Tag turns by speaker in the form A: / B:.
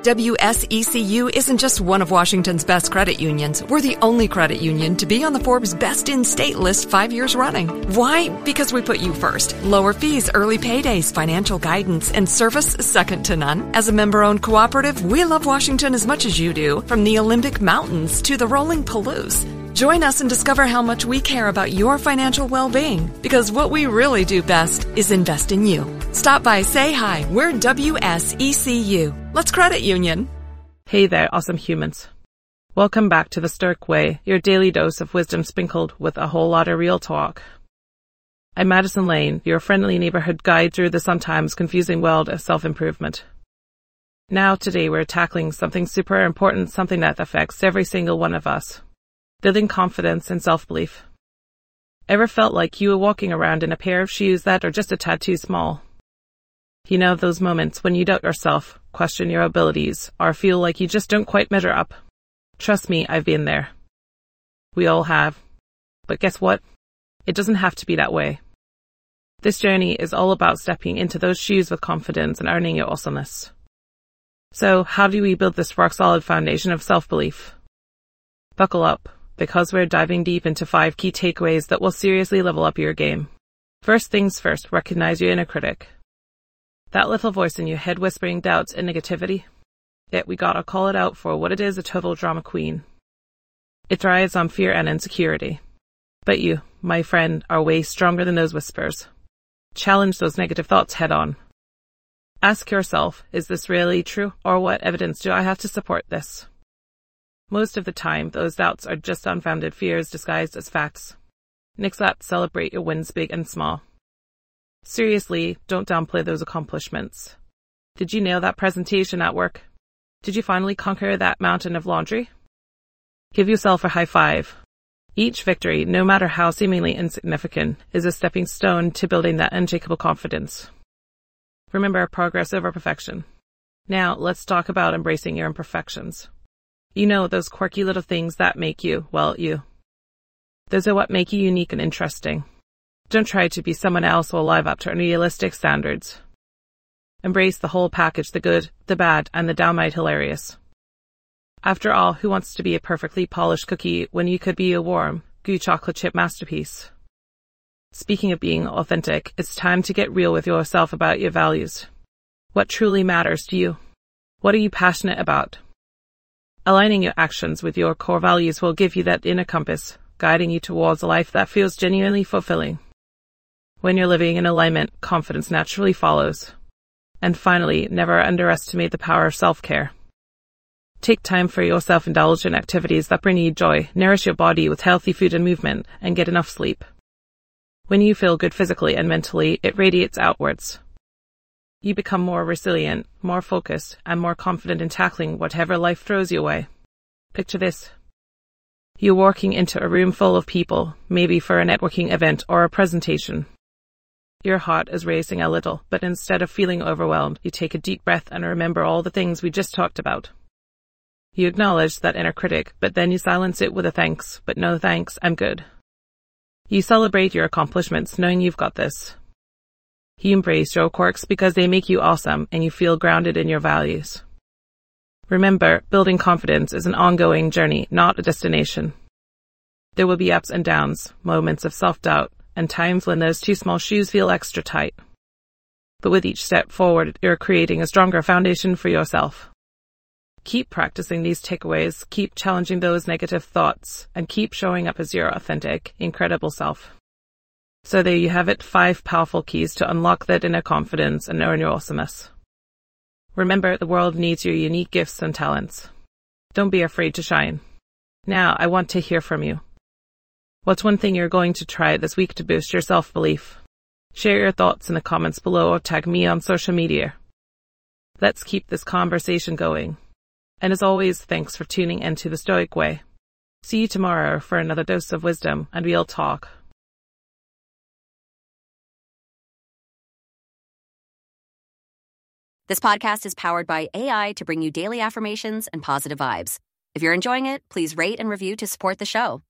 A: WSECU isn't just one of Washington's best credit unions. We're the only credit union to be on the Forbes Best in State list 5 years running. Why? Because we put you first. Lower fees, early paydays, financial guidance, and service second to none. As a member-owned cooperative, we love Washington as much as you do, from the Olympic Mountains to the rolling Palouse. Join us and discover how much we care about your financial well-being, because what we really do best is invest in you. Stop by, say hi. We're WSECU. Let's credit union.
B: Hey there, awesome humans. Welcome back to The Stoic Way, your daily dose of wisdom sprinkled with a whole lot of real talk. I'm Madison Lane, your friendly neighborhood guide through the sometimes confusing world of self-improvement. Now, today we're tackling something super important, something that affects every single one of us. Building confidence and self-belief. Ever felt like you were walking around in a pair of shoes that are just a tad too small? You know those moments when you doubt yourself, question your abilities, or feel like you just don't quite measure up? Trust me, I've been there. We all have. But guess what? It doesn't have to be that way. This journey is all about stepping into those shoes with confidence and earning your awesomeness. So, how do we build this rock-solid foundation of self-belief? Buckle up, because we're diving deep into 5 key takeaways that will seriously level up your game. First things first, recognize your inner critic. That little voice in your head whispering doubts and negativity. Yet we gotta call it out for what it is, a total drama queen. It thrives on fear and insecurity. But you, my friend, are way stronger than those whispers. Challenge those negative thoughts head on. Ask yourself, is this really true, or what evidence do I have to support this? Most of the time, those doubts are just unfounded fears disguised as facts. Nix that, celebrate your wins big and small. Seriously, don't downplay those accomplishments. Did you nail that presentation at work? Did you finally conquer that mountain of laundry? Give yourself a high five. Each victory, no matter how seemingly insignificant, is a stepping stone to building that unshakable confidence. Remember, progress over perfection. Now, let's talk about embracing your imperfections. You know, those quirky little things that make you, well, you. Those are what make you unique and interesting. Don't try to be someone else or live up to unrealistic standards. Embrace the whole package, the good, the bad, and the downright hilarious. After all, who wants to be a perfectly polished cookie when you could be a warm, gooey chocolate chip masterpiece? Speaking of being authentic, it's time to get real with yourself about your values. What truly matters to you? What are you passionate about? Aligning your actions with your core values will give you that inner compass, guiding you towards a life that feels genuinely fulfilling. When you're living in alignment, confidence naturally follows. And finally, never underestimate the power of self-care. Take time for your self-indulgent activities that bring you joy, nourish your body with healthy food and movement, and get enough sleep. When you feel good physically and mentally, it radiates outwards. You become more resilient, more focused, and more confident in tackling whatever life throws your way. Picture this. You're walking into a room full of people, maybe for a networking event or a presentation. Your heart is racing a little, but instead of feeling overwhelmed, you take a deep breath and remember all the things we just talked about. You acknowledge that inner critic, but then you silence it with a thanks, but no thanks, I'm good. You celebrate your accomplishments knowing you've got this. You embrace your quirks because they make you awesome and you feel grounded in your values. Remember, building confidence is an ongoing journey, not a destination. There will be ups and downs, moments of self-doubt, and times when those too small shoes feel extra tight. But with each step forward, you're creating a stronger foundation for yourself. Keep practicing these takeaways, keep challenging those negative thoughts, and keep showing up as your authentic, incredible self. So there you have it, 5 powerful keys to unlock that inner confidence and earn your awesomeness. Remember, the world needs your unique gifts and talents. Don't be afraid to shine. Now, I want to hear from you. What's one thing you're going to try this week to boost your self-belief? Share your thoughts in the comments below or tag me on social media. Let's keep this conversation going. And as always, thanks for tuning into The Stoic Way. See you tomorrow for another dose of wisdom and real talk.
C: This podcast is powered by AI to bring you daily affirmations and positive vibes. If you're enjoying it, please rate and review to support the show.